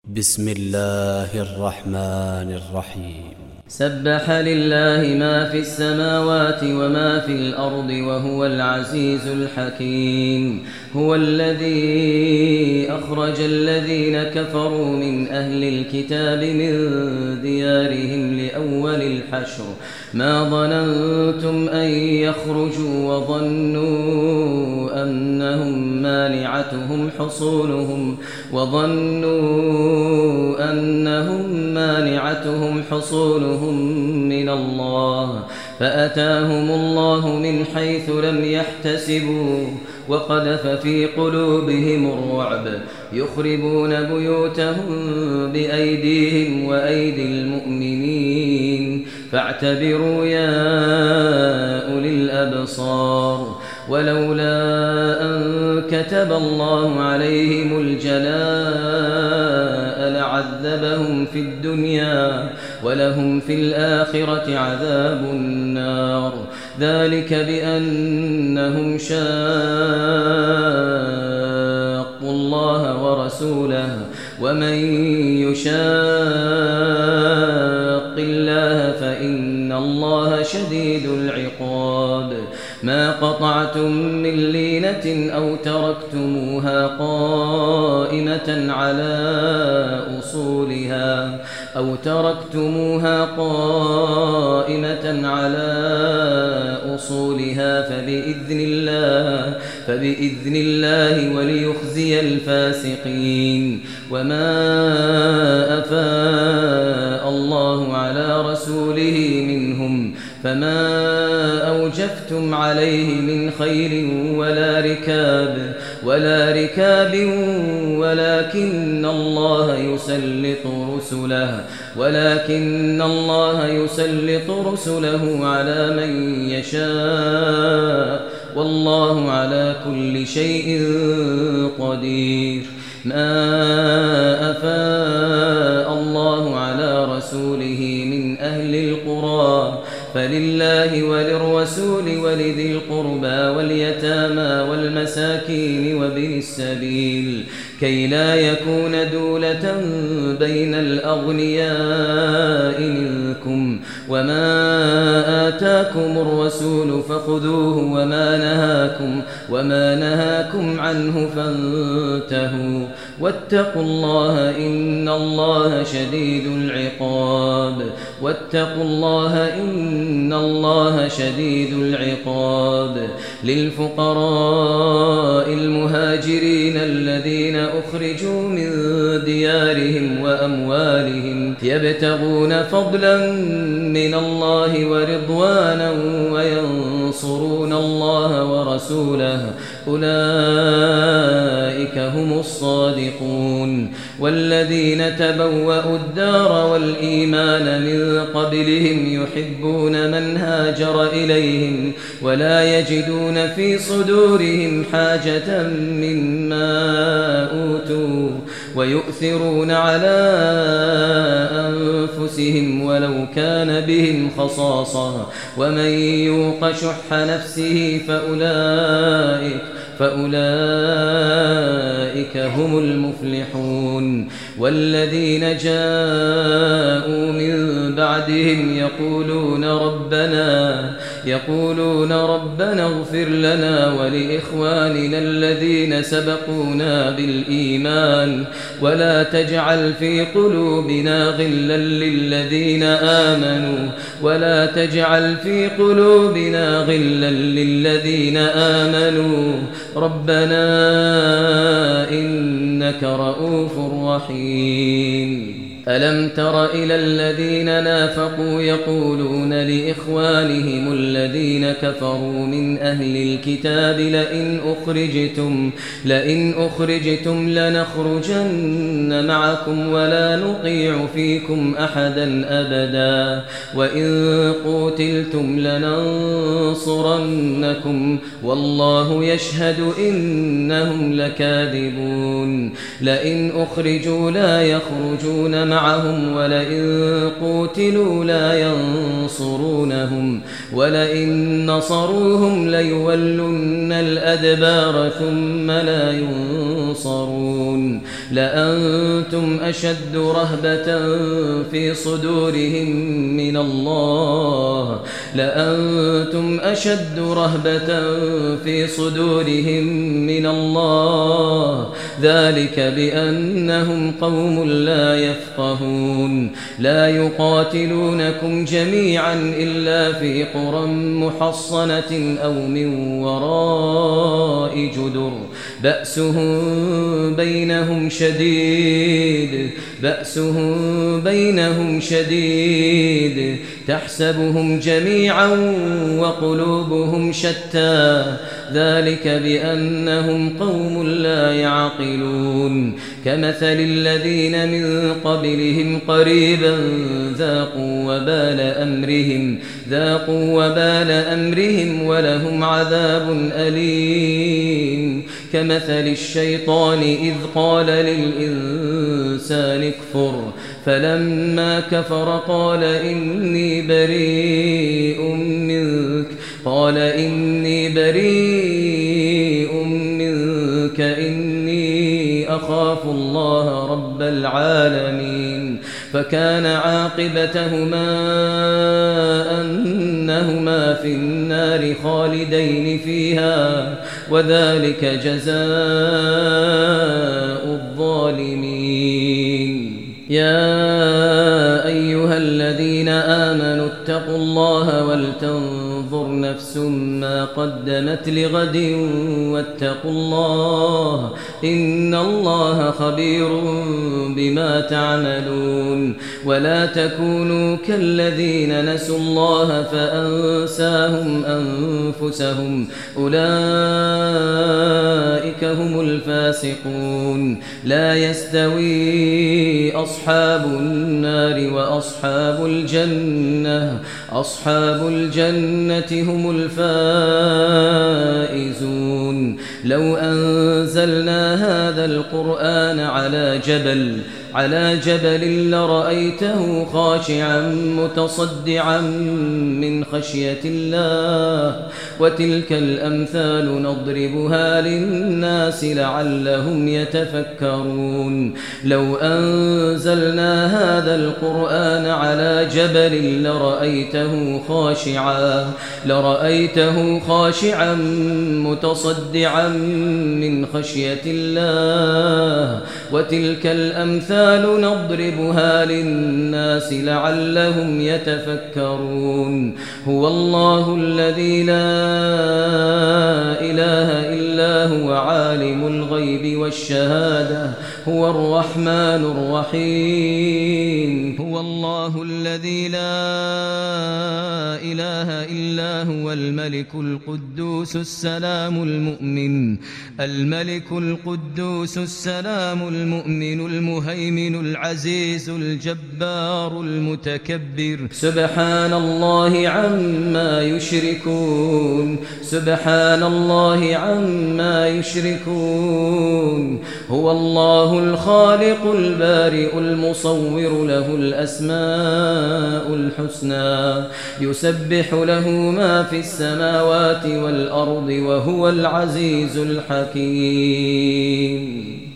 بسم الله الرحمن الرحيم. سبح لله ما في السماوات وما في الأرض وهو العزيز الحكيم. هو الذي أخرج الذين كفروا من أهل الكتاب من ديارهم لأول الحشر ما ظننتم أن يخرجوا وظنوا أنهم مانعتهم حصونهم من الله فأتاهم الله من حيث لم يحتسبوا وقذف في قلوبهم الرعب يخربون بيوتهم بأيديهم وأيدي المؤمنين فاعتبروا يا أولي الأبصار. ولولا أن كتب الله عليهم الجلاء لعذبهم في الدنيا ولهم في الآخرة عذاب النار. ذلك بأنهم شاقوا الله ورسوله ومن يشاق الله فإن الله شديد العقاب. ما قطعتم من لينة أو تركتموها قائمة على أصولها فبإذن الله وليخزي الفاسقين. وما أفاء الله على رسوله منهم فما أوجفتم عليه من خيل ولا ركاب ولكن الله يسلط رسله على من يشاء والله على كل شيء قدير. ما أفاء الله على رسوله من أهل القرى فلله وللرسول ولذي القربى واليتامى والمساكين وابن السبيل كي لا يكون دولة بين الأغنياء منكم. وما آتاكم الرسول فخذوه وما نهاكم عنه فانتهوا واتقوا الله إن الله شديد العقاب. للفقراء المهاجرين الذين أخرجوا من ديارهم وأموالهم يبتغون فضلا من الله ورضوانا وينصرون الله ورسوله أولئك هم الصادقون. والذين تبوأوا الدار والإيمان من قبلهم يحبون من هاجر إليهم ولا يجدون في صدورهم حاجة مما أوتوا ويؤثرون على أنفسهم ولو كان بهم خصاصة ومن يوق شح نفسه فأولئك هم المفلحون. والذين جاءوا من بعدهم يقولون ربنا اغفر لنا ولإخواننا الذين سبقونا بالإيمان ولا تجعل في قلوبنا غلا للذين آمنوا ربنا إنك رؤوف رحيم. ألم تر إلى الذين نافقوا يقولون لإخوانهم الذين كفروا من أهل الكتاب لئن أخرجتم لنخرجن معكم ولا نطيع فيكم أحدا أبدا وإن قوتلتم لننصرنكم والله يشهد إنهم لكاذبون لئن أخرجوا لا يخرجون معهم ولئن قوتلوا لا ينصرونهم ولئن نصروهم ليولن الأدبار ثم لا ينصرون لأنتم أشد رهبة في صدورهم من الله لأنتم أشد رهبة في صدورهم من الله ذلك بأنهم قوم لا يفقهون لا يقاتلونكم جميعا إلا في قرى محصنة أو من وراء جدر بأسهم شديد تحسبهم جميعا وقلوبهم شتى ذلك بأنهم قوم لا يعقلون كمثل الذين من قبلهم قريبا ذاقوا وبال أمرهم ولهم عذاب أليم كمثل الشيطان إذ قال للإنسان اكفر فلما كفر قال إني بريء منك إني أخاف الله رب العالمين فكان عاقبتهما أنهما في النار خالدين فيها وذلك جزاء الظالمين يا أيها الذين آمنوا اتقوا الله ولتنظر نفس ما قدمت لغد واتقوا الله إن الله خبير بما تعملون ولا تكونوا كالذين نسوا الله فأنساهم أنفسهم أولئك هم الفاسقون لا يستوي أصحاب النار وأصحاب الجنة هم الفائزون لو أنزلنا هذا القرآن على جبل لرأيته خاشعا متصدعا من خشية الله وتلك الأمثال نضربها للناس لعلهم يتفكرون لو أنزلنا هذا القرآن على جبل لرأيته خاشعا متصدعا من خشية الله وتلك الأمثال نضربها للناس لعلهم يتفكرون هو الله الذي لا إله إلا هو عالم الغيب والشهادة هو الرحمن الرحيم هو الله الذي لا إله إلا هو الملك القدوس السلام المؤمن المهيمن العزيز الجبار المتكبر سبحان الله عما يشركون هو الله الخالق البارئ المصور له الأسماء الحسنى يسبح له ما في السماوات والأرض وهو العزيز الحكيم